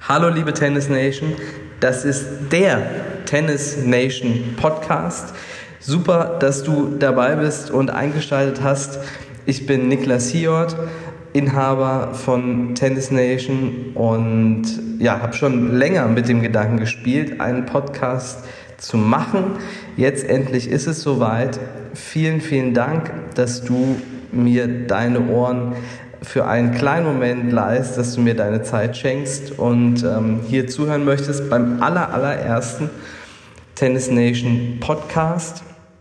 Hallo liebe Tennis Nation, das ist der Tennis Nation Podcast. Super, dass du dabei bist und eingeschaltet hast. Ich bin Niklas Hiort, Inhaber von Tennis Nation und habe schon länger mit dem Gedanken gespielt, einen Podcast zu machen. Jetzt endlich ist es soweit. Vielen, vielen Dank, dass du mir deine Ohren für einen kleinen Moment leist, dass du mir deine Zeit schenkst und hier zuhören möchtest beim allerersten Tennis Nation Podcast.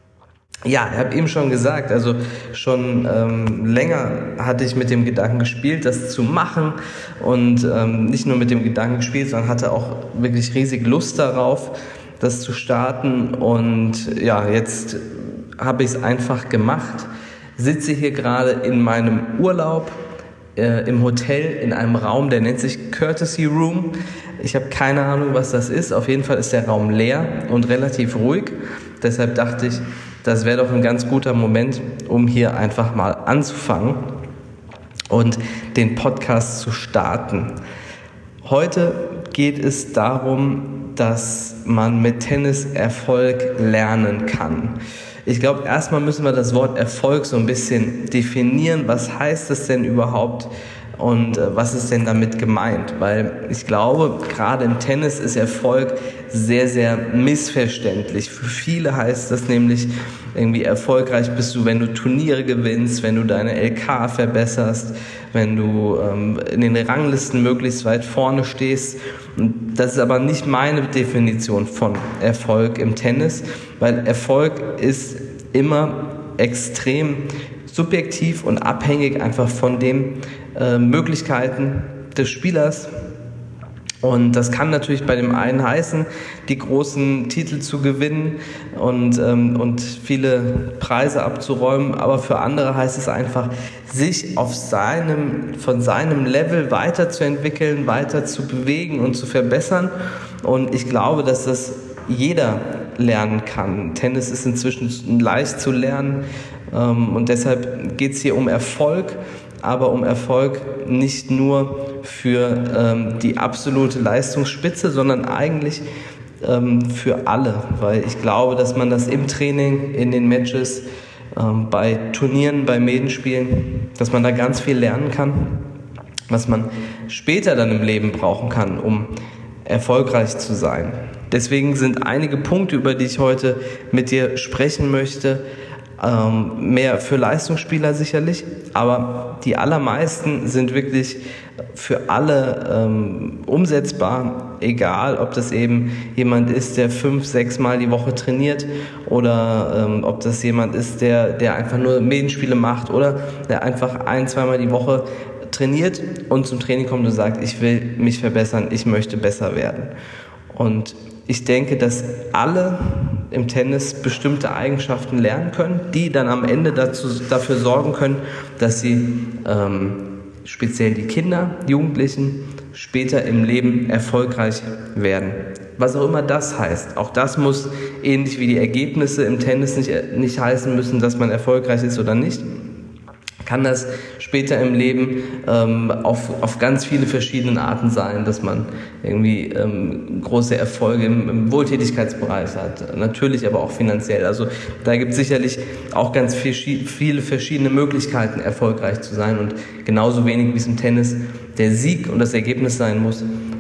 Ja, ich habe eben schon gesagt, also schon länger hatte ich mit dem Gedanken gespielt, das zu machen und nicht nur mit dem Gedanken gespielt, sondern hatte auch wirklich riesig Lust darauf, das zu starten und jetzt habe ich es einfach gemacht. Sitze hier gerade in meinem Urlaub im Hotel in einem Raum, der nennt sich Courtesy Room. Ich habe keine Ahnung, was das ist. Auf jeden Fall ist der Raum leer und relativ ruhig. Deshalb dachte ich, das wäre doch ein ganz guter Moment, um hier einfach mal anzufangen und den Podcast zu starten. Heute geht es darum, dass man mit Tennis Erfolg lernen kann. Ich glaube, erstmal müssen wir das Wort Erfolg so ein bisschen definieren. Was heißt das denn überhaupt und was ist denn damit gemeint? Weil ich glaube, gerade im Tennis ist Erfolg sehr, sehr missverständlich. Für viele heißt das nämlich, irgendwie erfolgreich bist du, wenn du Turniere gewinnst, wenn du deine LK verbesserst, wenn du in den Ranglisten möglichst weit vorne stehst. Das ist aber nicht meine Definition von Erfolg im Tennis, weil Erfolg ist immer extrem subjektiv und abhängig einfach von den Möglichkeiten des Spielers. Und das kann natürlich bei dem einen heißen, die großen Titel zu gewinnen und viele Preise abzuräumen, aber für andere heißt es einfach, sich von seinem Level weiterzuentwickeln, weiter zu bewegen und zu verbessern. Und ich glaube, dass das jeder lernen kann. Tennis ist inzwischen leicht zu lernen und deshalb geht es hier um Erfolg, aber um Erfolg nicht nur für die absolute Leistungsspitze, sondern eigentlich für alle, weil ich glaube, dass man das im Training, in den Matches, bei Turnieren, bei Medenspielen, dass man da ganz viel lernen kann, was man später dann im Leben brauchen kann, um erfolgreich zu sein. Deswegen sind einige Punkte, über die ich heute mit dir sprechen möchte, mehr für Leistungsspieler sicherlich, aber die allermeisten sind wirklich für alle umsetzbar, egal ob das eben jemand ist, der 5-6 Mal die Woche trainiert oder ob das jemand ist, der einfach nur Medenspiele macht oder der einfach 1-2 Mal die Woche trainiert und zum Training kommt und sagt, ich will mich verbessern, ich möchte besser werden. Und ich denke, dass alle im Tennis bestimmte Eigenschaften lernen können, die dann am Ende dafür sorgen können, dass sie speziell die Kinder, Jugendlichen später im Leben erfolgreich werden. Was auch immer das heißt. Auch das muss ähnlich wie die Ergebnisse im Tennis nicht heißen müssen, dass man erfolgreich ist oder nicht. Kann das später im Leben auf ganz viele verschiedene Arten sein, dass man irgendwie große Erfolge im Wohltätigkeitsbereich hat, natürlich aber auch finanziell. Also da gibt es sicherlich auch ganz viele verschiedene Möglichkeiten, erfolgreich zu sein und genauso wenig wie es im Tennis der Sieg und das Ergebnis sein muss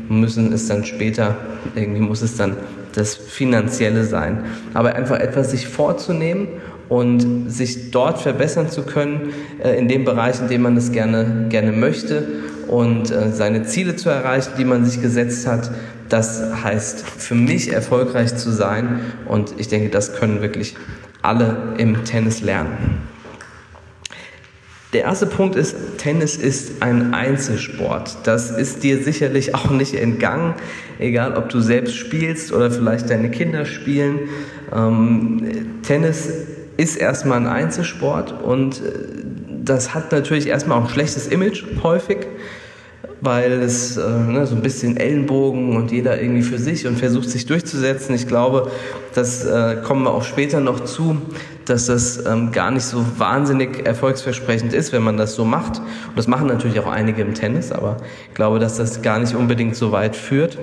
es dann das Finanzielle sein. Aber einfach etwas sich vorzunehmen und sich dort verbessern zu können, in dem Bereich, in dem man es gerne möchte und seine Ziele zu erreichen, die man sich gesetzt hat, das heißt für mich erfolgreich zu sein und ich denke, das können wirklich alle im Tennis lernen. Der erste Punkt ist, Tennis ist ein Einzelsport. Das ist dir sicherlich auch nicht entgangen, egal ob du selbst spielst oder vielleicht deine Kinder spielen. Tennis ist erstmal ein Einzelsport und das hat natürlich erstmal auch ein schlechtes Image häufig, weil es so ein bisschen Ellenbogen und jeder irgendwie für sich und versucht sich durchzusetzen. Ich glaube, das kommen wir auch später noch zu, dass das gar nicht so wahnsinnig erfolgsversprechend ist, wenn man das so macht. Und das machen natürlich auch einige im Tennis, aber ich glaube, dass das gar nicht unbedingt so weit führt.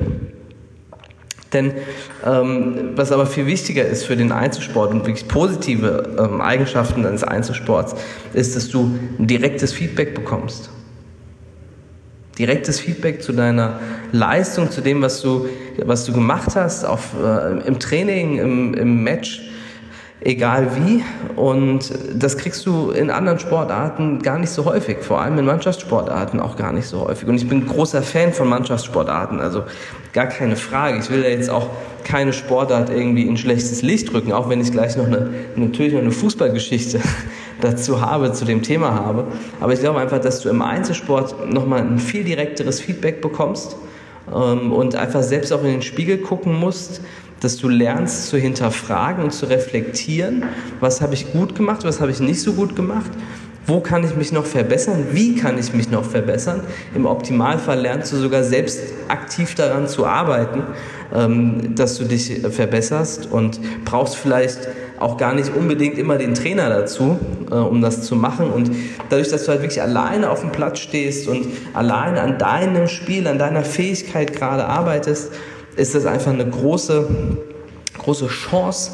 Denn was aber viel wichtiger ist für den Einzelsport und wirklich positive Eigenschaften eines Einzelsports, ist, dass du ein direktes Feedback bekommst. Direktes Feedback zu deiner Leistung, zu dem, was du gemacht hast, im Training, im Match, egal wie. Und das kriegst du in anderen Sportarten gar nicht so häufig, vor allem in Mannschaftssportarten auch gar nicht so häufig. Und ich bin ein großer Fan von Mannschaftssportarten, also gar keine Frage. Ich will da jetzt auch keine Sportart irgendwie in schlechtes Licht rücken, auch wenn ich gleich natürlich noch eine Fußballgeschichte dazu habe, zu dem Thema habe. Aber ich glaube einfach, dass du im Einzelsport nochmal ein viel direkteres Feedback bekommst und einfach selbst auch in den Spiegel gucken musst, dass du lernst zu hinterfragen und zu reflektieren, was habe ich gut gemacht, was habe ich nicht so gut gemacht, wo kann ich mich noch verbessern, wie kann ich mich noch verbessern. Im Optimalfall lernst du sogar selbst aktiv daran zu arbeiten, dass du dich verbesserst und brauchst vielleicht auch gar nicht unbedingt immer den Trainer dazu, um das zu machen. Und dadurch, dass du halt wirklich alleine auf dem Platz stehst und alleine an deinem Spiel, an deiner Fähigkeit gerade arbeitest, ist das einfach eine große Chance,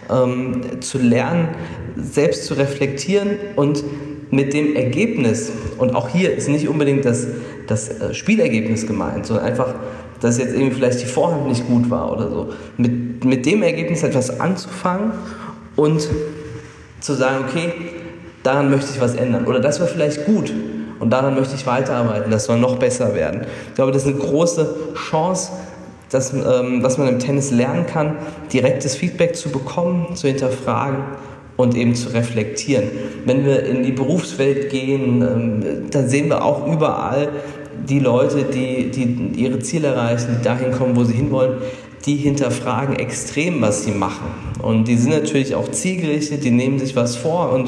zu lernen, selbst zu reflektieren und mit dem Ergebnis, und auch hier ist nicht unbedingt das Spielergebnis gemeint, sondern einfach, dass jetzt irgendwie vielleicht die Vorhand nicht gut war oder so, mit dem Ergebnis etwas anzufangen und zu sagen, okay, daran möchte ich was ändern oder das war vielleicht gut und daran möchte ich weiterarbeiten, das soll noch besser werden. Ich glaube, das ist eine große Chance, was man im Tennis lernen kann, direktes Feedback zu bekommen, zu hinterfragen und eben zu reflektieren. Wenn wir in die Berufswelt gehen, dann sehen wir auch überall die Leute, die ihre Ziele erreichen, die dahin kommen, wo sie hinwollen, die hinterfragen extrem, was sie machen. Und die sind natürlich auch zielgerichtet, die nehmen sich was vor und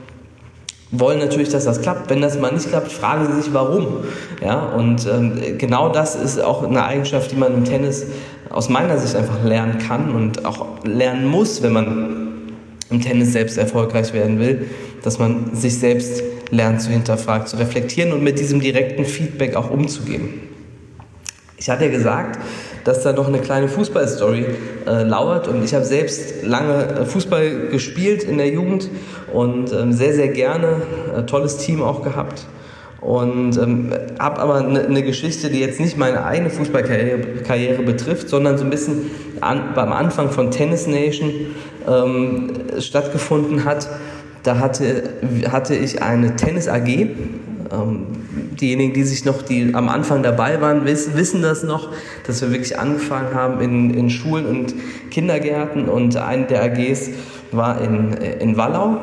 wollen natürlich, dass das klappt. Wenn das mal nicht klappt, fragen sie sich, warum. Ja, und genau das ist auch eine Eigenschaft, die man im Tennis aus meiner Sicht einfach lernen kann und auch lernen muss, wenn man im Tennis selbst erfolgreich werden will, dass man sich selbst lernt zu hinterfragen, zu reflektieren und mit diesem direkten Feedback auch umzugehen. Ich hatte ja gesagt, dass da noch eine kleine Fußballstory lauert und ich habe selbst lange Fußball gespielt in der Jugend und sehr, sehr gerne, tolles Team auch gehabt und habe aber eine Geschichte, die jetzt nicht meine eigene Fußballkarriere betrifft, sondern so ein bisschen beim Anfang von Tennis Nation stattgefunden hat. Da hatte ich eine Tennis AG. Diejenigen, die am Anfang dabei waren, wissen das noch, dass wir wirklich angefangen haben in Schulen und Kindergärten und eine der AGs war in Wallau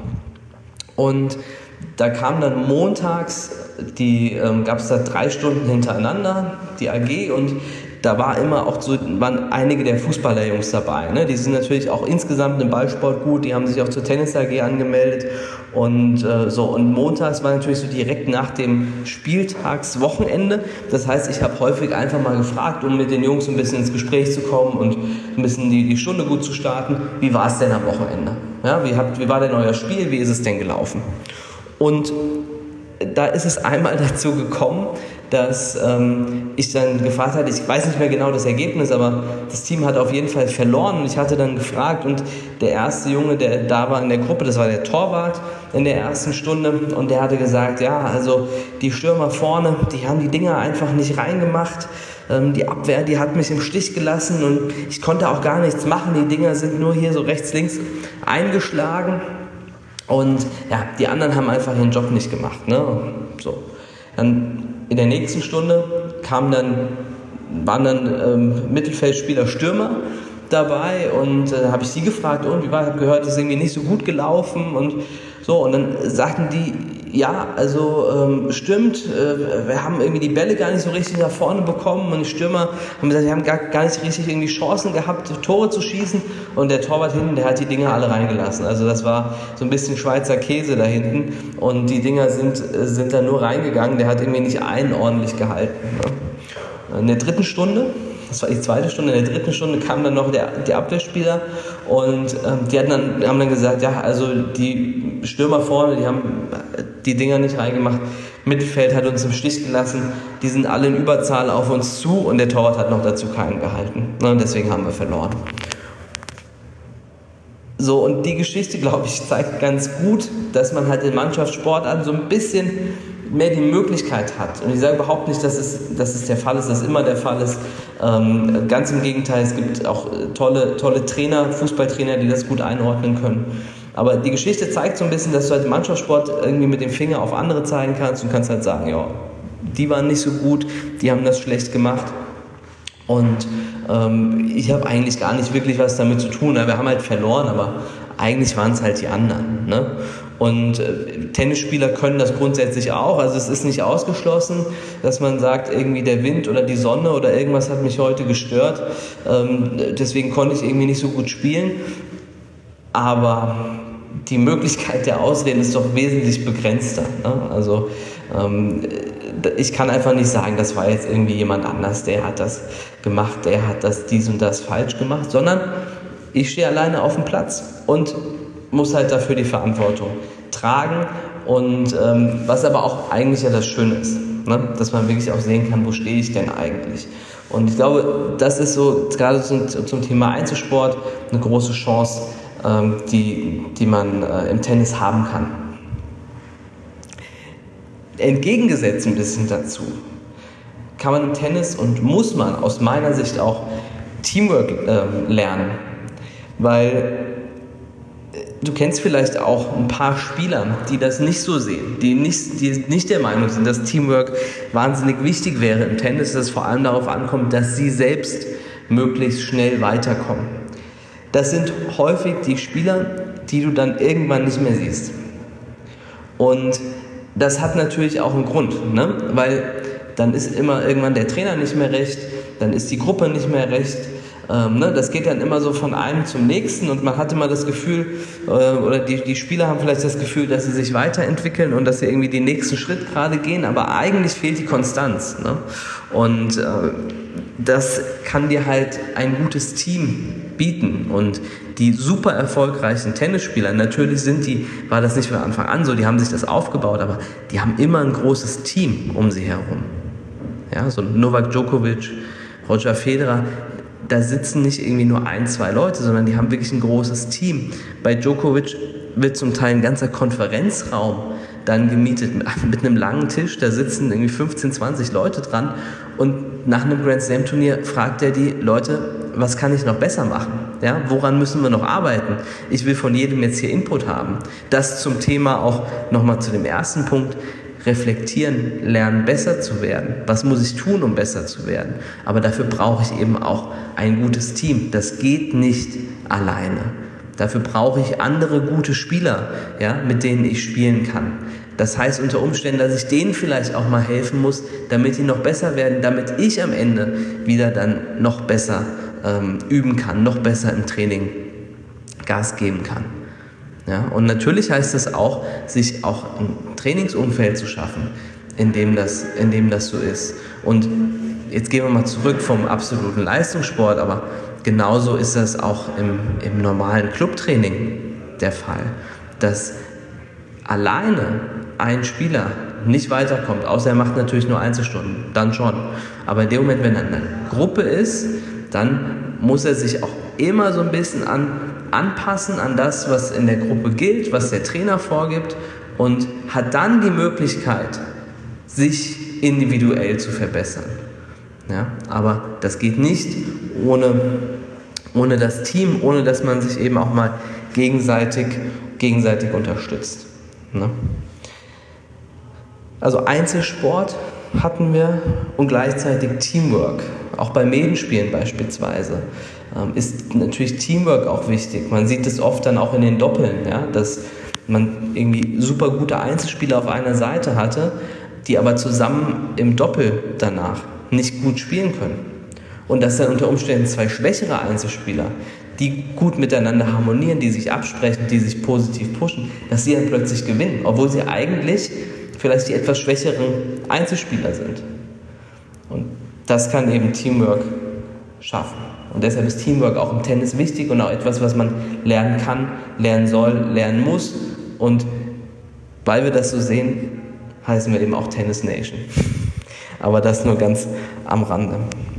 und da kam dann montags, gab es da 3 Stunden hintereinander, die AG und da waren einige der Fußballerjungs dabei. Ne? Die sind natürlich auch insgesamt im Ballsport gut, die haben sich auch zur Tennis AG angemeldet und Und montags war natürlich so direkt nach dem Spieltagswochenende. Das heißt, ich habe häufig einfach mal gefragt, um mit den Jungs ein bisschen ins Gespräch zu kommen und ein bisschen die Stunde gut zu starten. Wie war es denn am Wochenende? Ja, wie war denn euer Spiel? Wie ist es denn gelaufen? Und da ist es einmal dazu gekommen, dass ich dann gefragt hatte, ich weiß nicht mehr genau das Ergebnis, aber das Team hat auf jeden Fall verloren und ich hatte dann gefragt und der erste Junge, der da war in der Gruppe, das war der Torwart in der ersten Stunde und der hatte gesagt, ja, also die Stürmer vorne, die haben die Dinger einfach nicht reingemacht, die Abwehr, die hat mich im Stich gelassen und ich konnte auch gar nichts machen, die Dinger sind nur hier so rechts, links eingeschlagen. Und ja, die anderen haben einfach ihren Job nicht gemacht. Ne? So. Dann in der nächsten Stunde waren dann Mittelfeldspieler, Stürmer dabei und habe ich sie gefragt, und wie war, ich habe gehört, es ist irgendwie nicht so gut gelaufen und so. Und dann sagten die, ja, also stimmt, wir haben irgendwie die Bälle gar nicht so richtig nach vorne bekommen und die Stürmer haben gesagt, wir haben gar nicht richtig irgendwie Chancen gehabt, Tore zu schießen und der Torwart hinten, der hat die Dinger alle reingelassen. Also das war so ein bisschen Schweizer Käse da hinten und die Dinger sind da nur reingegangen, der hat irgendwie nicht einen ordentlich gehalten. Ne? In der dritten Stunde das war die zweite Stunde, in der dritten Stunde kam dann noch die Abwehrspieler und die haben dann gesagt, ja, also die Stürmer vorne, die haben die Dinger nicht reingemacht, Mittelfeld hat uns im Stich gelassen, die sind alle in Überzahl auf uns zu und der Torwart hat noch dazu keinen gehalten. Und deswegen haben wir verloren. So, und die Geschichte, glaube ich, zeigt ganz gut, dass man halt in Mannschaftssportarten so ein bisschen mehr die Möglichkeit hat. Und ich sage überhaupt nicht, dass es der Fall ist, dass immer der Fall ist. Ganz im Gegenteil, es gibt auch tolle Trainer, Fußballtrainer, die das gut einordnen können. Aber die Geschichte zeigt so ein bisschen, dass du halt im Mannschaftssport irgendwie mit dem Finger auf andere zeigen kannst und kannst halt sagen, ja, die waren nicht so gut, die haben das schlecht gemacht. Und ich habe eigentlich gar nicht wirklich was damit zu tun. Wir haben halt verloren, aber eigentlich waren es halt die anderen. Ne? Und Tennisspieler können das grundsätzlich auch. Also es ist nicht ausgeschlossen, dass man sagt, irgendwie der Wind oder die Sonne oder irgendwas hat mich heute gestört. Deswegen konnte ich irgendwie nicht so gut spielen. Aber die Möglichkeit der Ausreden ist doch wesentlich begrenzter. Ne? Also ich kann einfach nicht sagen, das war jetzt irgendwie jemand anders, der hat das gemacht, der hat das dies und das falsch gemacht, sondern ich stehe alleine auf dem Platz und muss halt dafür die Verantwortung tragen und was aber auch eigentlich ja das Schöne ist, ne? Dass man wirklich auch sehen kann, wo stehe ich denn eigentlich. Und ich glaube, das ist so, gerade zum Thema Einzelsport, eine große Chance, die man im Tennis haben kann. Entgegengesetzt ein bisschen dazu kann man im Tennis und muss man aus meiner Sicht auch Teamwork lernen, weil du kennst vielleicht auch ein paar Spieler, die das nicht so sehen, die nicht der Meinung sind, dass Teamwork wahnsinnig wichtig wäre im Tennis, dass es vor allem darauf ankommt, dass sie selbst möglichst schnell weiterkommen. Das sind häufig die Spieler, die du dann irgendwann nicht mehr siehst. Und das hat natürlich auch einen Grund, ne? Weil dann ist immer irgendwann der Trainer nicht mehr recht, dann ist die Gruppe nicht mehr recht. Das geht dann immer so von einem zum nächsten und man hat immer das Gefühl, oder die Spieler haben vielleicht das Gefühl, dass sie sich weiterentwickeln und dass sie irgendwie den nächsten Schritt gerade gehen, aber eigentlich fehlt die Konstanz. Ne? Und das kann dir halt ein gutes Team bieten. Und die super erfolgreichen Tennisspieler, natürlich war das nicht von Anfang an so, die haben sich das aufgebaut, aber die haben immer ein großes Team um sie herum. Ja, so Novak Djokovic, Roger Federer, da sitzen nicht irgendwie nur 1, 2 Leute, sondern die haben wirklich ein großes Team. Bei Djokovic wird zum Teil ein ganzer Konferenzraum dann gemietet mit einem langen Tisch, da sitzen irgendwie 15, 20 Leute dran und nach einem Grand Slam Turnier fragt er die Leute, was kann ich noch besser machen? Ja, woran müssen wir noch arbeiten? Ich will von jedem jetzt hier Input haben. Das zum Thema auch nochmal zu dem ersten Punkt, reflektieren, lernen, besser zu werden. Was muss ich tun, um besser zu werden? Aber dafür brauche ich eben auch ein gutes Team. Das geht nicht alleine. Dafür brauche ich andere gute Spieler, ja, mit denen ich spielen kann. Das heißt unter Umständen, dass ich denen vielleicht auch mal helfen muss, damit die noch besser werden, damit ich am Ende wieder dann noch besser üben kann, noch besser im Training Gas geben kann. Ja, und natürlich heißt es auch, sich auch ein Trainingsumfeld zu schaffen, in dem das so ist. Und jetzt gehen wir mal zurück vom absoluten Leistungssport, aber genauso ist das auch im normalen Clubtraining der Fall, dass alleine ein Spieler nicht weiterkommt, außer er macht natürlich nur Einzelstunden, dann schon. Aber in dem Moment, wenn er eine Gruppe ist, dann muss er sich auch immer so ein bisschen anpassen an das, was in der Gruppe gilt, was der Trainer vorgibt und hat dann die Möglichkeit, sich individuell zu verbessern. Ja, aber das geht nicht ohne das Team, ohne dass man sich eben auch mal gegenseitig unterstützt. Ne? Also Einzelsport hatten wir und gleichzeitig Teamwork. Auch bei Medenspielen beispielsweise ist natürlich Teamwork auch wichtig. Man sieht es oft dann auch in den Doppeln, ja, dass man irgendwie super gute Einzelspieler auf einer Seite hatte, die aber zusammen im Doppel danach nicht gut spielen können. Und dass dann unter Umständen 2 schwächere Einzelspieler, die gut miteinander harmonieren, die sich absprechen, die sich positiv pushen, dass sie dann plötzlich gewinnen, obwohl sie eigentlich vielleicht die etwas schwächeren Einzelspieler sind. Und das kann eben Teamwork schaffen. Und deshalb ist Teamwork auch im Tennis wichtig und auch etwas, was man lernen kann, lernen soll, lernen muss. Und weil wir das so sehen, heißen wir eben auch Tennis Nation. Aber das nur ganz am Rande.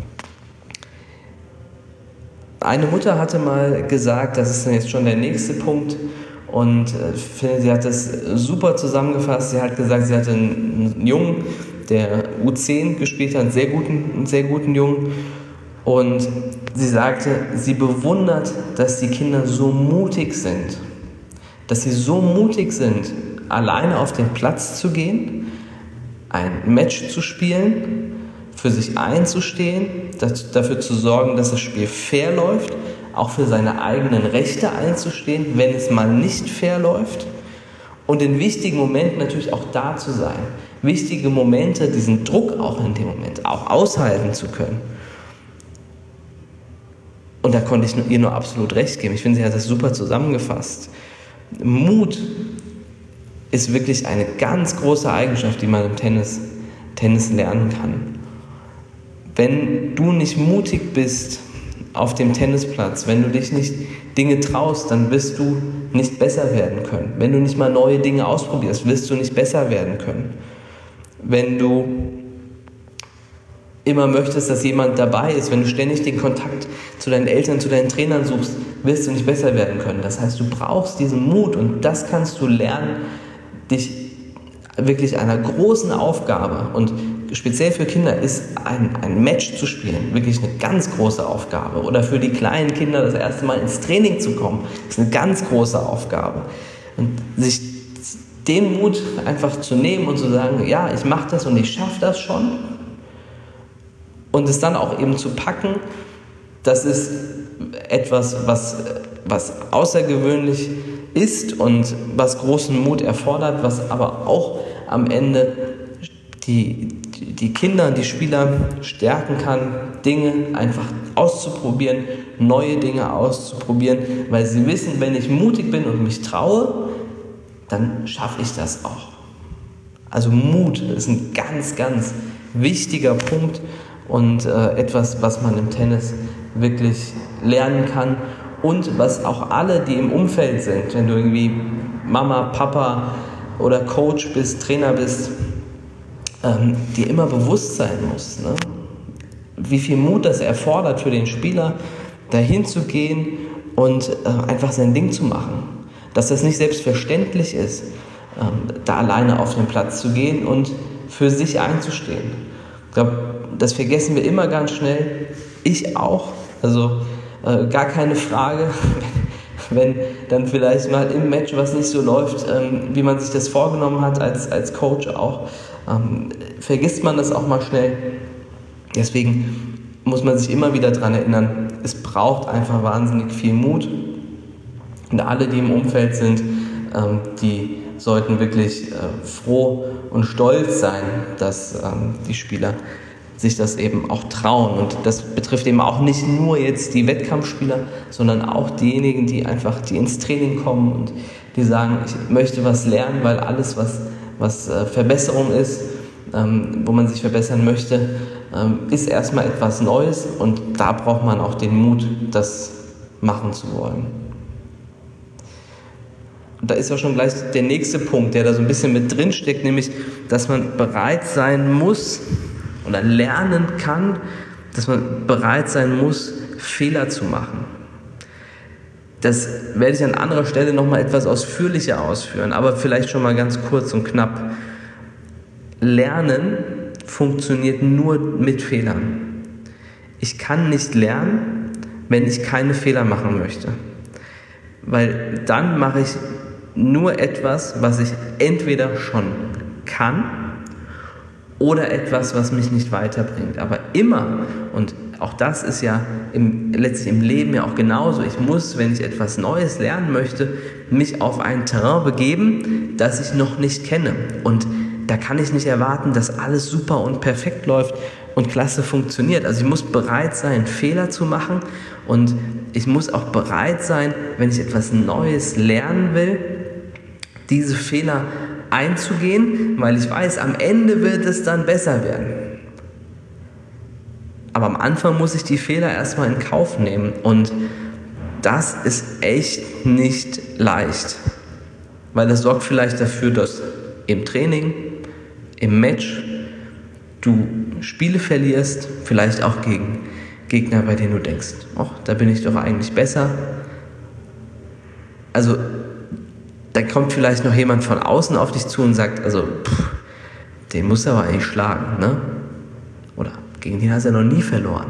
Eine Mutter hatte mal gesagt, das ist jetzt schon der nächste Punkt, und ich finde, sie hat das super zusammengefasst. Sie hat gesagt, sie hatte einen Jungen, der U10 gespielt hat, einen sehr guten Jungen. Und sie sagte, sie bewundert, dass die Kinder so mutig sind. Dass sie so mutig sind, alleine auf den Platz zu gehen, ein Match zu spielen, für sich einzustehen, dafür zu sorgen, dass das Spiel fair läuft, auch für seine eigenen Rechte einzustehen, wenn es mal nicht fair läuft, und in wichtigen Momenten natürlich auch da zu sein. Wichtige Momente, diesen Druck auch in dem Moment auch aushalten zu können. Und da konnte ich ihr nur absolut recht geben. Ich finde, sie hat das super zusammengefasst. Mut ist wirklich eine ganz große Eigenschaft, die man im Tennis lernen kann. Wenn du nicht mutig bist auf dem Tennisplatz, wenn du dich nicht Dinge traust, dann wirst du nicht besser werden können. Wenn du nicht mal neue Dinge ausprobierst, wirst du nicht besser werden können. Wenn du immer möchtest, dass jemand dabei ist, wenn du ständig den Kontakt zu deinen Eltern, zu deinen Trainern suchst, wirst du nicht besser werden können. Das heißt, du brauchst diesen Mut, und das kannst du lernen, dich wirklich einer großen Aufgabe, und speziell für Kinder ist ein Match zu spielen wirklich eine ganz große Aufgabe, oder für die kleinen Kinder das erste Mal ins Training zu kommen, ist eine ganz große Aufgabe. Und sich den Mut einfach zu nehmen und zu sagen, ja, ich mache das und ich schaffe das schon, und es dann auch eben zu packen, das ist etwas, was außergewöhnlich ist und was großen Mut erfordert, was aber auch am Ende die Kinder, die Spieler stärken kann, Dinge einfach auszuprobieren, neue Dinge auszuprobieren, weil sie wissen, wenn ich mutig bin und mich traue, dann schaffe ich das auch. Also Mut ist ein ganz, ganz wichtiger Punkt und etwas, was man im Tennis wirklich lernen kann und was auch alle, die im Umfeld sind, wenn du irgendwie Mama, Papa oder Coach bist, Trainer bist, dir immer bewusst sein muss, ne? Wie viel Mut das erfordert für den Spieler, dahin zu gehen und einfach sein Ding zu machen. Dass das nicht selbstverständlich ist, da alleine auf den Platz zu gehen und für sich einzustehen. Ich glaube, das vergessen wir immer ganz schnell. Ich auch. Also gar keine Frage, wenn dann vielleicht mal im Match was nicht so läuft, wie man sich das vorgenommen hat als Coach auch, vergisst man das auch mal schnell. Deswegen muss man sich immer wieder daran erinnern, es braucht einfach wahnsinnig viel Mut. Und alle, die im Umfeld sind, die sollten wirklich froh und stolz sein, dass die Spieler sich das eben auch trauen. Und das betrifft eben auch nicht nur jetzt die Wettkampfspieler, sondern auch diejenigen, die ins Training kommen und die sagen, ich möchte was lernen, weil alles, was Verbesserung ist, wo man sich verbessern möchte, ist erstmal etwas Neues, und da braucht man auch den Mut, das machen zu wollen. Und da ist auch schon gleich der nächste Punkt, der da so ein bisschen mit drin steckt, nämlich, dass man bereit sein muss oder lernen kann, dass man bereit sein muss, Fehler zu machen. Das werde ich an anderer Stelle nochmal etwas ausführlicher ausführen, aber vielleicht schon mal ganz kurz und knapp. Lernen funktioniert nur mit Fehlern. Ich kann nicht lernen, wenn ich keine Fehler machen möchte. Weil dann mache ich nur etwas, was ich entweder schon kann oder etwas, was mich nicht weiterbringt. Aber immer, und auch das ist ja letztlich im Leben ja auch genauso, ich muss, wenn ich etwas Neues lernen möchte, mich auf ein Terrain begeben, das ich noch nicht kenne. Und da kann ich nicht erwarten, dass alles super und perfekt läuft und klasse funktioniert. Also ich muss bereit sein, Fehler zu machen, und ich muss auch bereit sein, wenn ich etwas Neues lernen will, diese Fehler einzugehen, weil ich weiß, am Ende wird es dann besser werden. aber am Anfang muss ich die Fehler erstmal in Kauf nehmen und das ist echt nicht leicht, weil das sorgt vielleicht dafür, dass im Training, im Match du Spiele verlierst, vielleicht auch gegen Gegner, bei denen du denkst, ach, da bin ich doch eigentlich besser. Also da kommt vielleicht noch jemand von außen auf dich zu und sagt, also den musst du aber eigentlich schlagen, ne? Oder gegen den hast du ja noch nie verloren.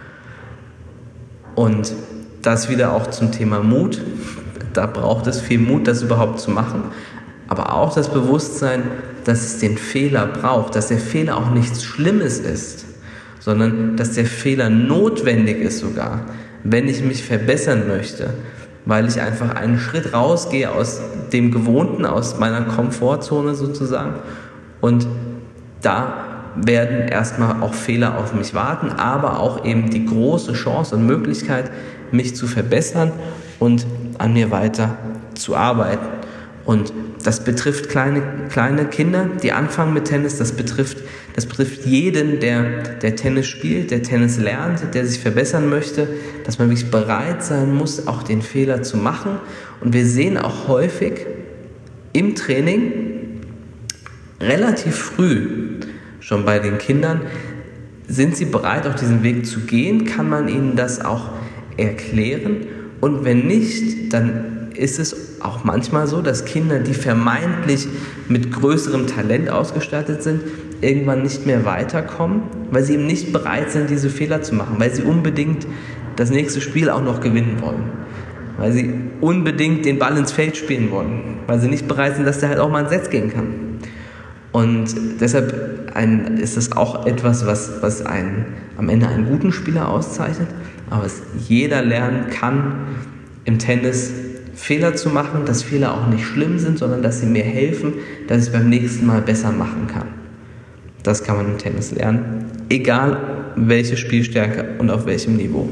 Und das wieder auch zum Thema Mut. Da braucht es viel Mut, das überhaupt zu machen. Aber auch das Bewusstsein, dass es den Fehler braucht, dass der Fehler auch nichts Schlimmes ist, sondern dass der Fehler notwendig ist sogar, wenn ich mich verbessern möchte, weil ich einfach einen Schritt rausgehe aus dem Gewohnten, aus meiner Komfortzone sozusagen. Und da werden erstmal auch Fehler auf mich warten, aber auch eben die große Chance und Möglichkeit, mich zu verbessern und an mir weiter zu arbeiten. Und das betrifft kleine Kinder, die anfangen mit Tennis. Das betrifft jeden, der Tennis spielt, der Tennis lernt, der sich verbessern möchte, dass man wirklich bereit sein muss, auch den Fehler zu machen. Und wir sehen auch häufig im Training, relativ früh, schon bei den Kindern, sind sie bereit, auch diesen Weg zu gehen? Kann man ihnen das auch erklären? Und wenn nicht, dann ist es auch manchmal so, dass Kinder, die vermeintlich mit größerem Talent ausgestattet sind, irgendwann nicht mehr weiterkommen, weil sie eben nicht bereit sind, diese Fehler zu machen, weil sie unbedingt das nächste Spiel auch noch gewinnen wollen, weil sie unbedingt den Ball ins Feld spielen wollen, weil sie nicht bereit sind, dass der halt auch mal ins Netz gehen kann. Und deshalb ist das auch etwas, was am Ende einen guten Spieler auszeichnet, aber was jeder lernen kann im Tennis, Fehler zu machen, dass Fehler auch nicht schlimm sind, sondern dass sie mir helfen, dass ich es beim nächsten Mal besser machen kann. Das kann man im Tennis lernen, egal welche Spielstärke und auf welchem Niveau.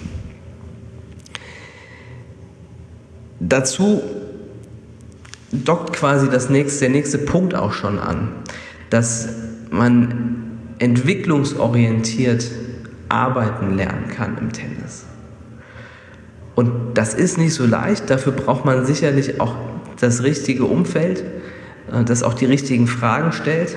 Dazu dockt quasi der nächste Punkt auch schon an, dass man entwicklungsorientiert arbeiten lernen kann im Tennis. Und das ist nicht so leicht, dafür braucht man sicherlich auch das richtige Umfeld, das auch die richtigen Fragen stellt,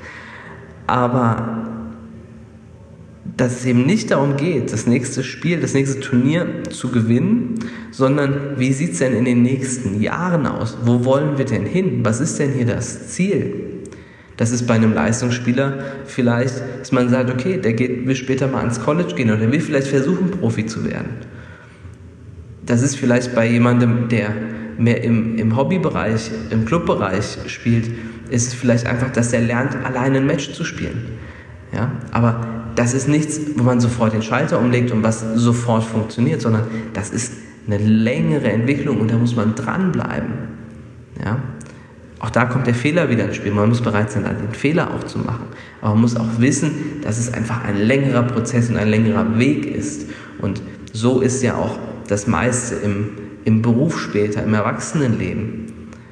aber dass es eben nicht darum geht, das nächste Spiel, das nächste Turnier zu gewinnen, sondern wie sieht es denn in den nächsten Jahren aus? Wo wollen wir denn hin? Was ist denn hier das Ziel? Das ist bei einem Leistungsspieler vielleicht, dass man sagt, okay, der will später mal ans College gehen oder der will vielleicht versuchen, Profi zu werden. Das ist vielleicht bei jemandem, der mehr im Hobbybereich, im Clubbereich spielt, ist es vielleicht einfach, dass er lernt, alleine ein Match zu spielen. Ja? Aber das ist nichts, wo man sofort den Schalter umlegt und was sofort funktioniert, sondern das ist eine längere Entwicklung und da muss man dranbleiben. Ja? Auch da kommt der Fehler wieder ins Spiel. Man muss bereit sein, den Fehler auch zu machen. Aber man muss auch wissen, dass es einfach ein längerer Prozess und ein längerer Weg ist. Und so ist ja auch das meiste im Beruf später, im Erwachsenenleben.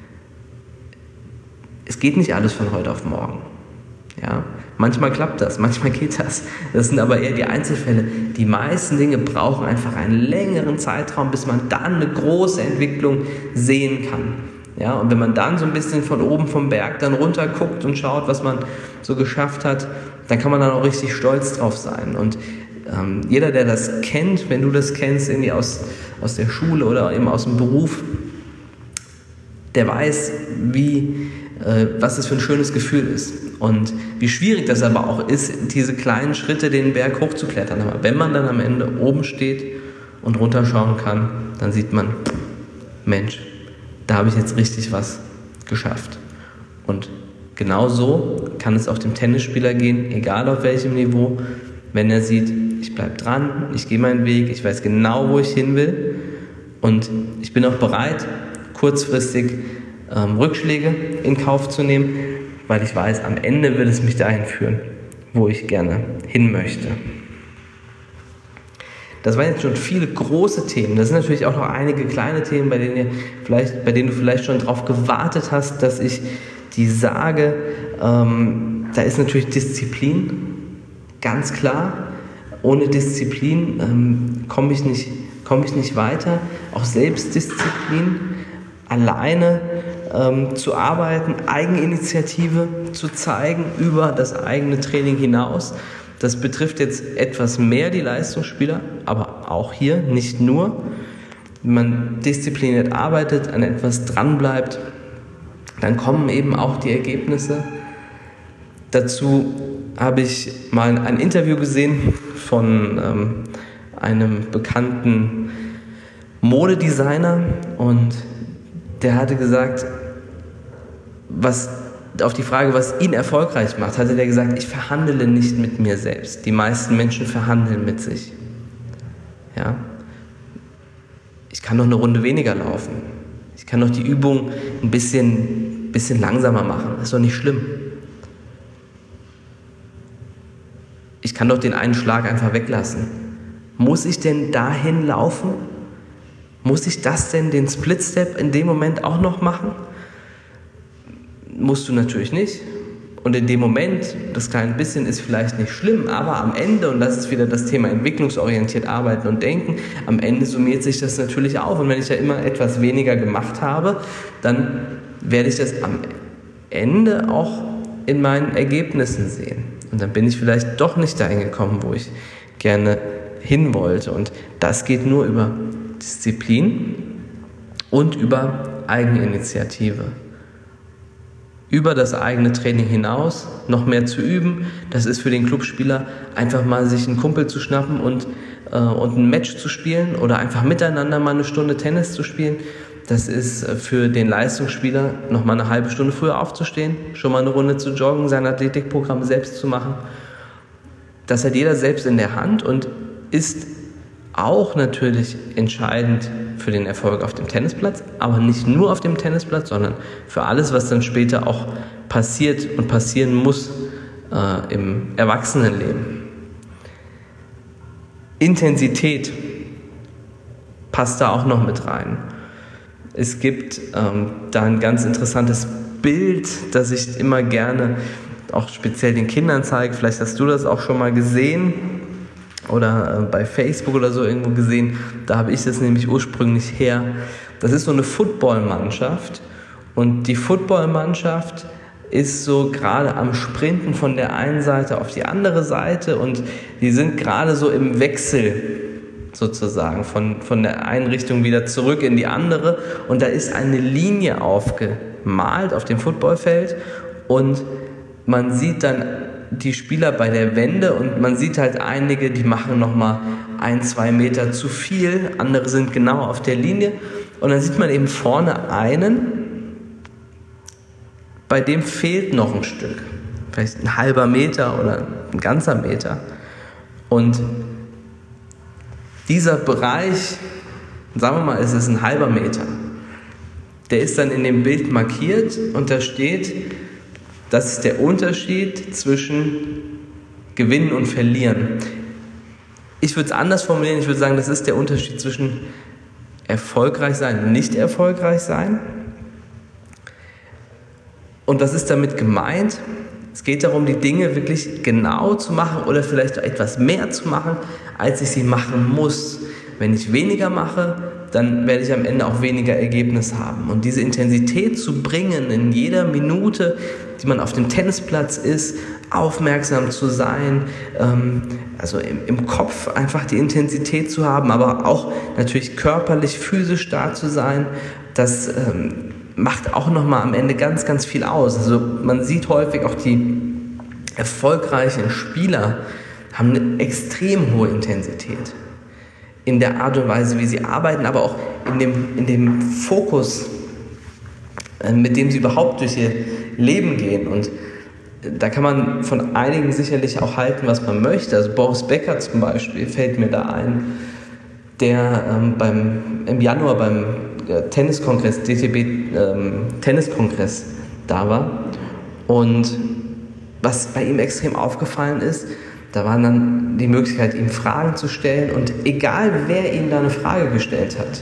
Es geht nicht alles von heute auf morgen. Ja? Manchmal klappt das, manchmal geht das. Das sind aber eher die Einzelfälle. Die meisten Dinge brauchen einfach einen längeren Zeitraum, bis man dann eine große Entwicklung sehen kann. Ja? Und wenn man dann so ein bisschen von oben vom Berg dann runter guckt und schaut, was man so geschafft hat, dann kann man dann auch richtig stolz drauf sein. Und jeder, der das kennt, wenn du das kennst, irgendwie aus der Schule oder eben aus dem Beruf, der weiß, was das für ein schönes Gefühl ist und wie schwierig das aber auch ist, diese kleinen Schritte den Berg hochzuklettern. Aber wenn man dann am Ende oben steht und runterschauen kann, dann sieht man, Mensch, da habe ich jetzt richtig was geschafft. Und genau so kann es auch dem Tennisspieler gehen, egal auf welchem Niveau, wenn er sieht, ich bleibe dran, ich gehe meinen Weg, ich weiß genau, wo ich hin will und ich bin auch bereit, kurzfristig Rückschläge in Kauf zu nehmen, weil ich weiß, am Ende wird es mich dahin führen, wo ich gerne hin möchte. Das waren jetzt schon viele große Themen. Das sind natürlich auch noch einige kleine Themen, bei denen du vielleicht schon darauf gewartet hast, dass ich die sage. Da ist natürlich Disziplin, ganz klar. ohne Disziplin komme ich nicht weiter. Auch Selbstdisziplin, alleine zu arbeiten, Eigeninitiative zu zeigen über das eigene Training hinaus. Das betrifft jetzt etwas mehr die Leistungsspieler, aber auch hier nicht nur. Wenn man diszipliniert arbeitet, an etwas dranbleibt, dann kommen eben auch die Ergebnisse. Dazu habe ich mal ein Interview gesehen von einem bekannten Modedesigner und der hatte gesagt, auf die Frage, was ihn erfolgreich macht, hatte der gesagt, ich verhandle nicht mit mir selbst. Die meisten Menschen verhandeln mit sich. Ja? Ich kann doch eine Runde weniger laufen. Ich kann doch die Übung ein bisschen langsamer machen. Das ist doch nicht schlimm. Ich kann doch den einen Schlag einfach weglassen. Muss ich denn dahin laufen? Muss ich das denn, den Split-Step in dem Moment auch noch machen? Musst du natürlich nicht. Und in dem Moment, das kleine bisschen ist vielleicht nicht schlimm, aber am Ende, und das ist wieder das Thema entwicklungsorientiert arbeiten und denken, am Ende summiert sich das natürlich auf. Und wenn ich ja immer etwas weniger gemacht habe, dann werde ich das am Ende auch in meinen Ergebnissen sehen. Und dann bin ich vielleicht doch nicht dahin gekommen, wo ich gerne hin wollte. Und das geht nur über Disziplin und über Eigeninitiative. Über das eigene Training hinaus noch mehr zu üben. Das ist für den Clubspieler einfach mal sich einen Kumpel zu schnappen und ein Match zu spielen oder einfach miteinander mal eine Stunde Tennis zu spielen. Das ist für den Leistungsspieler noch mal eine halbe Stunde früher aufzustehen, schon mal eine Runde zu joggen, sein Athletikprogramm selbst zu machen. Das hat jeder selbst in der Hand und ist auch natürlich entscheidend für den Erfolg auf dem Tennisplatz, aber nicht nur auf dem Tennisplatz, sondern für alles, was dann später auch passiert und passieren muss im Erwachsenenleben. Intensität passt da auch noch mit rein. Es gibt da ein ganz interessantes Bild, das ich immer gerne auch speziell den Kindern zeige. Vielleicht hast du das auch schon mal gesehen oder bei Facebook oder so irgendwo gesehen. Da habe ich das nämlich ursprünglich her. Das ist so eine Footballmannschaft und die Footballmannschaft ist so gerade am Sprinten von der einen Seite auf die andere Seite und die sind gerade so im Wechsel sozusagen von der einen Richtung wieder zurück in die andere und da ist eine Linie aufgemalt auf dem Footballfeld und man sieht dann die Spieler bei der Wende und man sieht halt einige, die machen nochmal 1-2 Meter zu viel, andere sind genau auf der Linie und dann sieht man eben vorne einen, bei dem fehlt noch ein Stück, vielleicht ein halber Meter oder ein ganzer Meter und dieser Bereich, sagen wir mal, es ist ein halber Meter, der ist dann in dem Bild markiert und da steht, das ist der Unterschied zwischen Gewinnen und Verlieren. Ich würde es anders formulieren, ich würde sagen, das ist der Unterschied zwischen erfolgreich sein und nicht erfolgreich sein. Und was ist damit gemeint? Es geht darum, die Dinge wirklich genau zu machen oder vielleicht etwas mehr zu machen, als ich sie machen muss. Wenn ich weniger mache, dann werde ich am Ende auch weniger Ergebnis haben. Und diese Intensität zu bringen in jeder Minute, die man auf dem Tennisplatz ist, aufmerksam zu sein, also im Kopf einfach die Intensität zu haben, aber auch natürlich körperlich, physisch da zu sein, das macht auch nochmal am Ende ganz, ganz viel aus. Also man sieht häufig auch die erfolgreichen Spieler haben eine extrem hohe Intensität in der Art und Weise, wie sie arbeiten, aber auch in dem Fokus, mit dem sie überhaupt durch ihr Leben gehen. Und da kann man von einigen sicherlich auch halten, was man möchte. Also Boris Becker zum Beispiel fällt mir da ein, der im Januar beim Tenniskongress, DTB Tenniskongress da war. Und was bei ihm extrem aufgefallen ist, da war dann die Möglichkeit, ihm Fragen zu stellen und egal, wer ihm da eine Frage gestellt hat,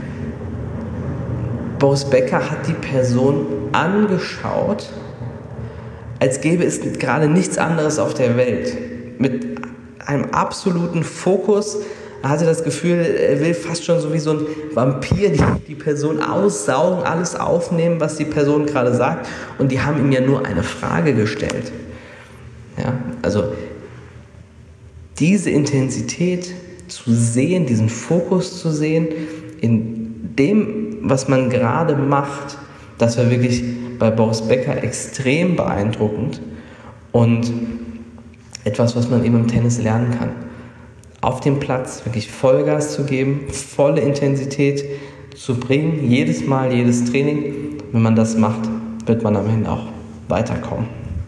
Boris Becker hat die Person angeschaut, als gäbe es gerade nichts anderes auf der Welt. einem absoluten Fokus. Er hatte das Gefühl, er will fast schon so wie so ein Vampir die Person aussaugen, alles aufnehmen, was die Person gerade sagt. Und die haben ihm ja nur eine Frage gestellt. Ja, also diese Intensität zu sehen, diesen Fokus zu sehen, in dem, was man gerade macht, das war wirklich bei Boris Becker extrem beeindruckend und etwas, was man eben im Tennis lernen kann. Auf dem Platz wirklich Vollgas zu geben, volle Intensität zu bringen, jedes Mal, jedes Training. Wenn man das macht, wird man am Ende auch weiterkommen.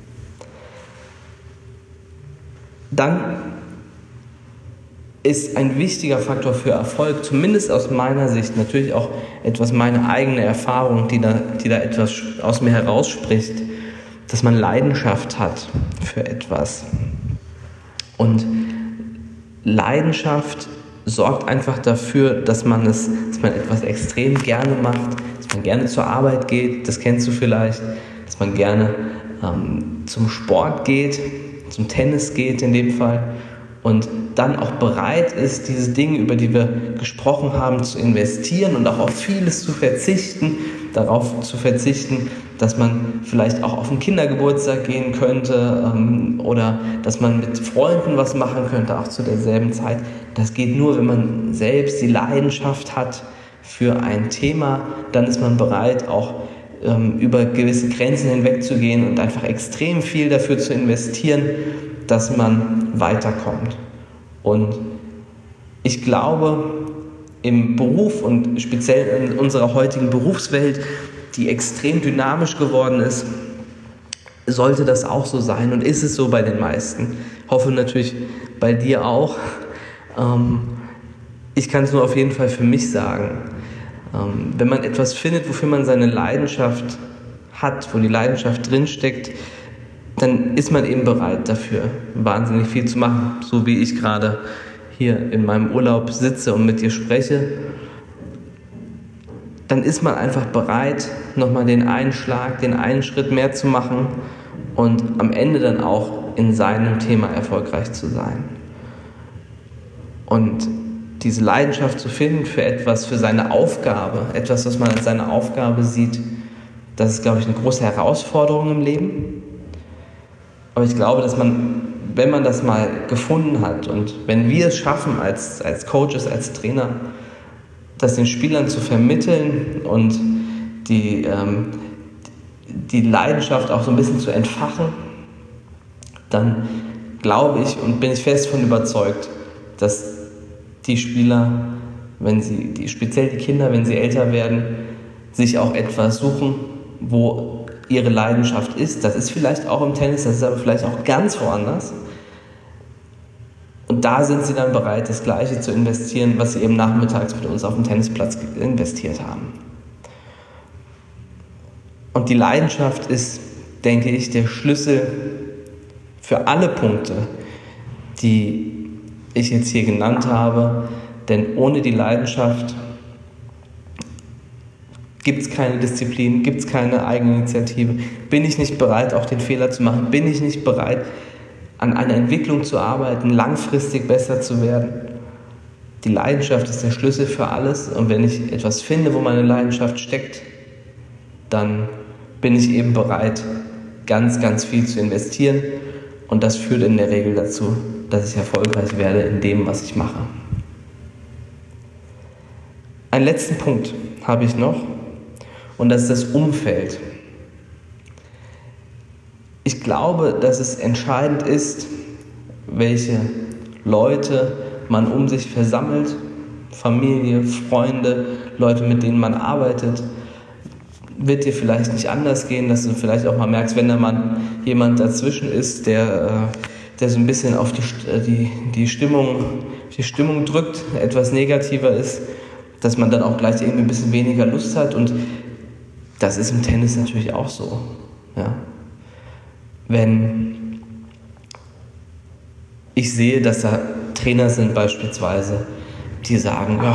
Dann ist ein wichtiger Faktor für Erfolg, zumindest aus meiner Sicht, natürlich auch etwas meine eigene Erfahrung, die da etwas aus mir herausspricht, dass man Leidenschaft hat für etwas. Und Leidenschaft sorgt einfach dafür, dass man etwas extrem gerne macht, dass man gerne zur Arbeit geht, das kennst du vielleicht, dass man gerne zum Sport geht, zum Tennis geht in dem Fall und dann auch bereit ist, diese Dinge, über die wir gesprochen haben, zu investieren und auch auf vieles zu verzichten, darauf zu verzichten, dass man vielleicht auch auf einen Kindergeburtstag gehen könnte oder dass man mit Freunden was machen könnte, auch zu derselben Zeit. Das geht nur, wenn man selbst die Leidenschaft hat für ein Thema, dann ist man bereit, auch über gewisse Grenzen hinwegzugehen und einfach extrem viel dafür zu investieren, dass man weiterkommt. Und ich glaube, im Beruf und speziell in unserer heutigen Berufswelt, die extrem dynamisch geworden ist, sollte das auch so sein und ist es so bei den meisten. Ich hoffe natürlich bei dir auch. Ich kann es nur auf jeden Fall für mich sagen. Wenn man etwas findet, wofür man seine Leidenschaft hat, wo die Leidenschaft drinsteckt, dann ist man eben bereit dafür, wahnsinnig viel zu machen, so wie ich gerade hier in meinem Urlaub sitze und mit dir spreche. Dann ist man einfach bereit, nochmal den einen Schlag, den einen Schritt mehr zu machen und am Ende dann auch in seinem Thema erfolgreich zu sein. Und diese Leidenschaft zu finden für etwas, für seine Aufgabe, etwas, was man als seine Aufgabe sieht, das ist, glaube ich, eine große Herausforderung im Leben. Aber ich glaube, dass man, wenn man das mal gefunden hat und wenn wir es schaffen als Coaches, als Trainer, das den Spielern zu vermitteln und die Leidenschaft auch so ein bisschen zu entfachen, dann glaube ich und bin ich fest davon überzeugt, dass die Spieler, speziell die Kinder, wenn sie älter werden, sich auch etwas suchen, wo ihre Leidenschaft ist. Das ist vielleicht auch im Tennis, das ist aber vielleicht auch ganz woanders. Und da sind sie dann bereit, das Gleiche zu investieren, was sie eben nachmittags mit uns auf dem Tennisplatz investiert haben. Und die Leidenschaft ist, denke ich, der Schlüssel für alle Punkte, die ich jetzt hier genannt habe, denn ohne die Leidenschaft gibt es keine Disziplin, gibt es keine Eigeninitiative. Bin ich nicht bereit, auch den Fehler zu machen? Bin ich nicht bereit, an einer Entwicklung zu arbeiten, langfristig besser zu werden? Die Leidenschaft ist der Schlüssel für alles und wenn ich etwas finde, wo meine Leidenschaft steckt, dann bin ich eben bereit, ganz, ganz viel zu investieren und das führt in der Regel dazu, dass ich erfolgreich werde in dem, was ich mache. Einen letzten Punkt habe ich noch und das ist das Umfeld. Ich glaube, dass es entscheidend ist, welche Leute man um sich versammelt, Familie, Freunde, Leute, mit denen man arbeitet. Wird dir vielleicht nicht anders gehen, dass du vielleicht auch mal merkst, wenn da mal jemand dazwischen ist, der so ein bisschen auf die Stimmung drückt, etwas negativer ist, dass man dann auch gleich irgendwie ein bisschen weniger Lust hat und das ist im Tennis natürlich auch so. Ja. Wenn ich sehe, dass da Trainer sind beispielsweise, die sagen, ja,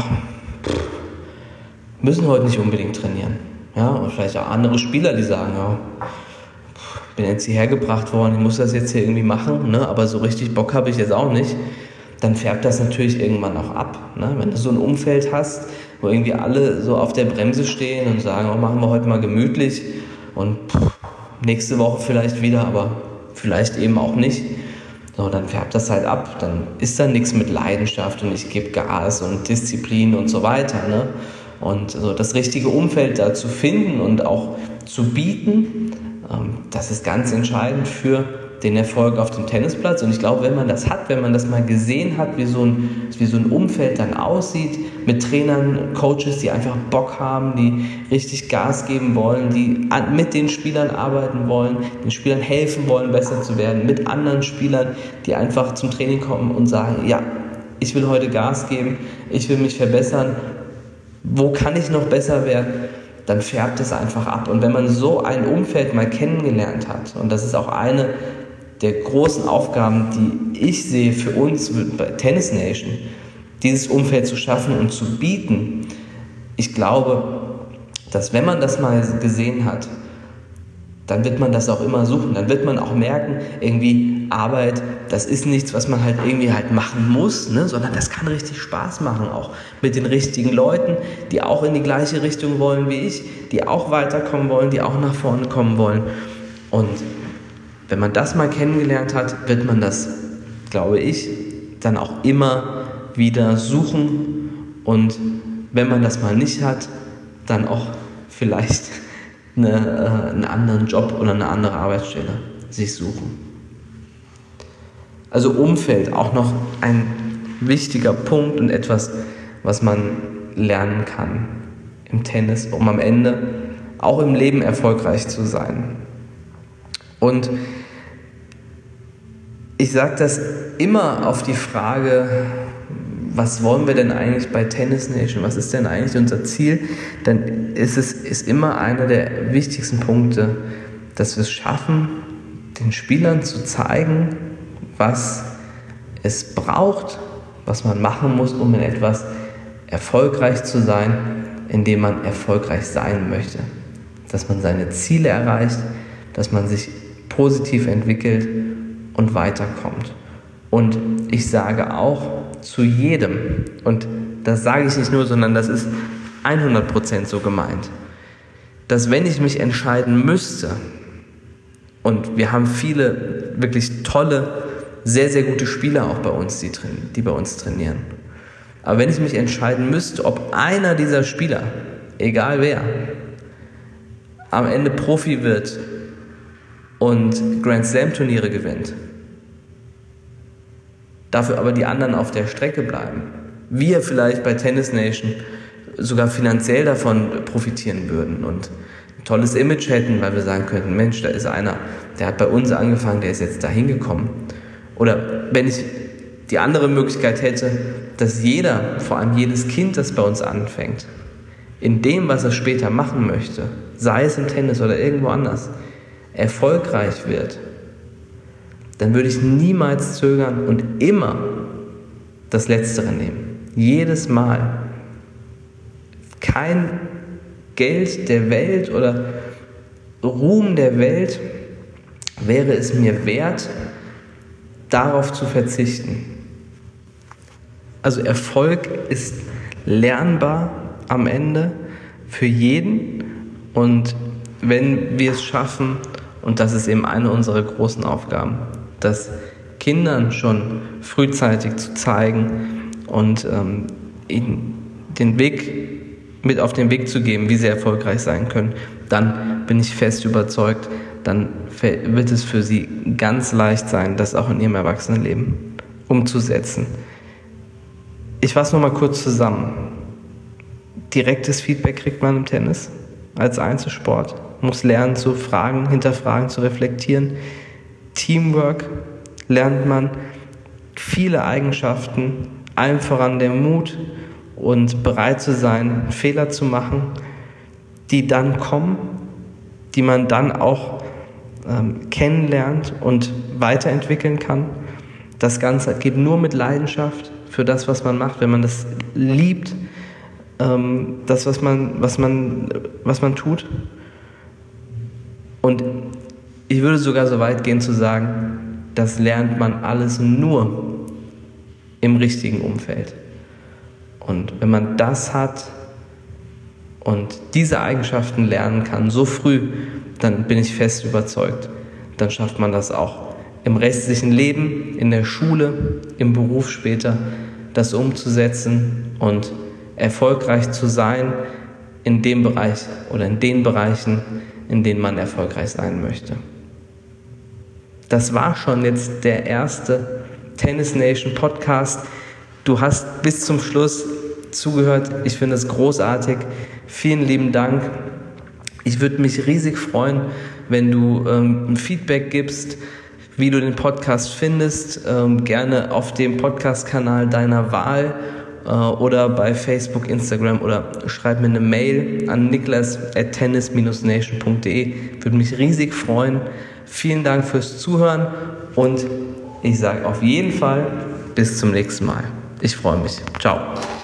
müssen heute nicht unbedingt trainieren. Ja, und vielleicht auch andere Spieler, die sagen, ja, bin jetzt hierher gebracht worden, ich muss das jetzt hier irgendwie machen, ne? Aber so richtig Bock habe ich jetzt auch nicht, dann färbt das natürlich irgendwann auch ab. Ne? Wenn du so ein Umfeld hast, wo irgendwie alle so auf der Bremse stehen und sagen, oh, machen wir heute mal gemütlich und nächste Woche vielleicht wieder, aber vielleicht eben auch nicht. So, dann färbt das halt ab, dann ist da nichts mit Leidenschaft und ich gebe Gas und Disziplin und so weiter. Ne? Und so das richtige Umfeld da zu finden und auch zu bieten, das ist ganz entscheidend für den Erfolg auf dem Tennisplatz. Und ich glaube, wenn man das hat, wenn man das mal gesehen hat, wie so ein Umfeld dann aussieht, mit Trainern, Coaches, die einfach Bock haben, die richtig Gas geben wollen, die mit den Spielern arbeiten wollen, den Spielern helfen wollen, besser zu werden, mit anderen Spielern, die einfach zum Training kommen und sagen, ja, ich will heute Gas geben, ich will mich verbessern, wo kann ich noch besser werden? Dann färbt es einfach ab. Und wenn man so ein Umfeld mal kennengelernt hat, und das ist auch eine der großen Aufgaben, die ich sehe für uns bei Tennis Nation, dieses Umfeld zu schaffen und zu bieten. Ich glaube, dass wenn man das mal gesehen hat, dann wird man das auch immer suchen. Dann wird man auch merken, irgendwie Arbeit, das ist nichts, was man halt irgendwie halt machen muss, ne? Sondern das kann richtig Spaß machen, auch mit den richtigen Leuten, die auch in die gleiche Richtung wollen wie ich, die auch weiterkommen wollen, die auch nach vorne kommen wollen. Und wenn man das mal kennengelernt hat, wird man das, glaube ich, dann auch immer wieder suchen. Und wenn man das mal nicht hat, dann auch vielleicht einen anderen Job oder eine andere Arbeitsstelle sich suchen. Also Umfeld, auch noch ein wichtiger Punkt und etwas, was man lernen kann im Tennis, um am Ende auch im Leben erfolgreich zu sein. Und ich sage das immer auf die Frage, was wollen wir denn eigentlich bei Tennis Nation? Was ist denn eigentlich unser Ziel? Dann ist immer einer der wichtigsten Punkte, dass wir es schaffen, den Spielern zu zeigen, was es braucht, was man machen muss, um in etwas erfolgreich zu sein, in dem man erfolgreich sein möchte. Dass man seine Ziele erreicht, dass man sich positiv entwickelt und weiterkommt. Und ich sage auch zu jedem, und das sage ich nicht nur, sondern das ist 100% so gemeint, dass wenn ich mich entscheiden müsste, und wir haben viele wirklich tolle, sehr, sehr gute Spieler auch bei uns, die bei uns trainieren. Aber wenn ich mich entscheiden müsste, ob einer dieser Spieler, egal wer, am Ende Profi wird und Grand Slam Turniere gewinnt, dafür aber die anderen auf der Strecke bleiben, wir vielleicht bei Tennis Nation sogar finanziell davon profitieren würden und ein tolles Image hätten, weil wir sagen könnten, Mensch, da ist einer, der hat bei uns angefangen, der ist jetzt da hingekommen. Oder wenn ich die andere Möglichkeit hätte, dass jeder, vor allem jedes Kind, das bei uns anfängt, in dem, was er später machen möchte, sei es im Tennis oder irgendwo anders, erfolgreich wird, dann würde ich niemals zögern und immer das Letztere nehmen. Jedes Mal. Kein Geld der Welt oder Ruhm der Welt wäre es mir wert, darauf zu verzichten. Also Erfolg ist lernbar am Ende für jeden, und wenn wir es schaffen, und das ist eben eine unserer großen Aufgaben, das Kindern schon frühzeitig zu zeigen und ihnen den Weg mit auf den Weg zu geben, wie sie erfolgreich sein können, dann bin ich fest überzeugt, dann wird es für sie ganz leicht sein, das auch in ihrem Erwachsenenleben umzusetzen. Ich fasse nochmal kurz zusammen. Direktes Feedback kriegt man im Tennis als Einzelsport. Man muss lernen zu fragen, hinterfragen, zu reflektieren. Teamwork lernt man, viele Eigenschaften, allem voran der Mut und bereit zu sein, Fehler zu machen, die dann kommen, die man dann auch kennenlernt und weiterentwickeln kann. Das Ganze geht nur mit Leidenschaft für das, was man macht, wenn man das liebt, das, was man tut. Und Ich würde sogar so weit gehen zu sagen, das lernt man alles nur im richtigen Umfeld. Und wenn man das hat und diese Eigenschaften lernen kann, so früh, dann bin ich fest überzeugt, dann schafft man das auch im restlichen Leben, in der Schule, im Beruf später, das umzusetzen und erfolgreich zu sein in dem Bereich oder in den Bereichen, in denen man erfolgreich sein möchte. Das war schon jetzt der erste Tennis Nation Podcast. Du hast bis zum Schluss zugehört. Ich finde es großartig. Vielen lieben Dank. Ich würde mich riesig freuen, wenn du ein Feedback gibst, wie du den Podcast findest. Gerne auf dem Podcast-Kanal deiner Wahl oder bei Facebook, Instagram oder schreib mir eine Mail an niklas@tennis-nation.de. Würde mich riesig freuen. Vielen Dank fürs Zuhören und ich sage auf jeden Fall bis zum nächsten Mal. Ich freue mich. Ciao.